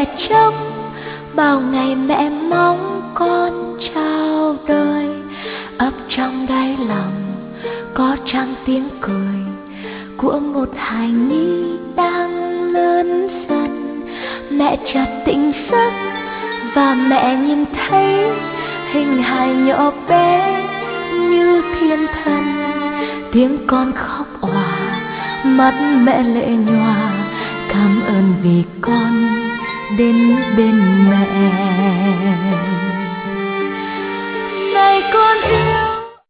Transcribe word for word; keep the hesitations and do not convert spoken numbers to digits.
mẹ chồng, bao ngày mẹ mong con chào đời. Ấp trong đáy lòng có chăng tiếng cười của một hài nhi đang lớn dần. Mẹ chợt tỉnh giấc và mẹ nhìn thấy hình hài nhỏ bé như thiên thần. Tiếng con khóc òa, mắt mẹ lệ nhòa, cảm ơn vì con đến bên mẹ. Này con yêu